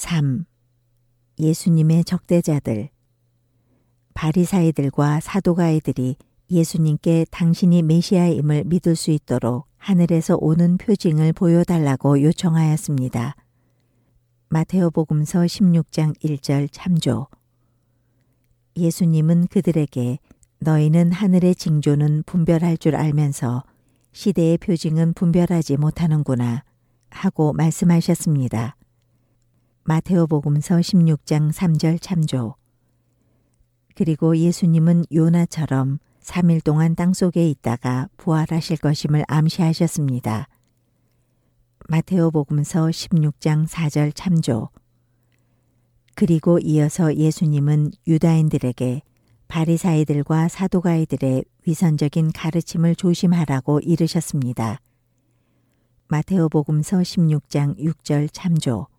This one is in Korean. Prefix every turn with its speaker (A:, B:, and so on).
A: 3. 예수님의 적대자들. 바리사이들과 사두가이들이 예수님께 당신이 메시아임을 믿을 수 있도록 하늘에서 오는 표징을 보여달라고 요청하였습니다. 마테오복음서 16장 1절 참조. 예수님은 그들에게 너희는 하늘의 징조는 분별할 줄 알면서 시대의 표징은 분별하지 못하는구나 하고 말씀하셨습니다. 마테오복음서 16장 3절 참조. 그리고 예수님은 요나처럼 3일 동안 땅속에 있다가 부활하실 것임을 암시하셨습니다. 마테오복음서 16장 4절 참조. 그리고 이어서 예수님은 유다인들에게 바리사이들과 사두가이들의 위선적인 가르침을 조심하라고 이르셨습니다. 마테오복음서 16장 6절 참조.